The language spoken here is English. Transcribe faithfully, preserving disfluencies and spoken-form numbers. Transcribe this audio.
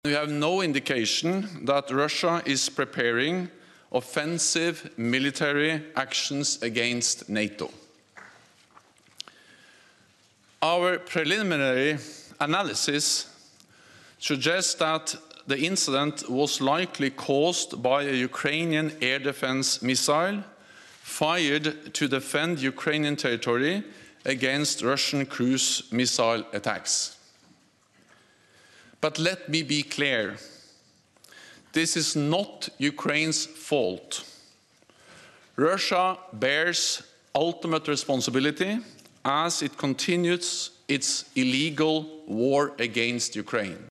We have no indication that Russia is preparing offensive military actions against NATO. Our preliminary analysis suggests that the incident was likely caused by a Ukrainian air defense missile fired to defend Ukrainian territory against Russian cruise missile attacks. But let me be clear, this is not Ukraine's fault. Russia bears ultimate responsibility as it continues its illegal war against Ukraine.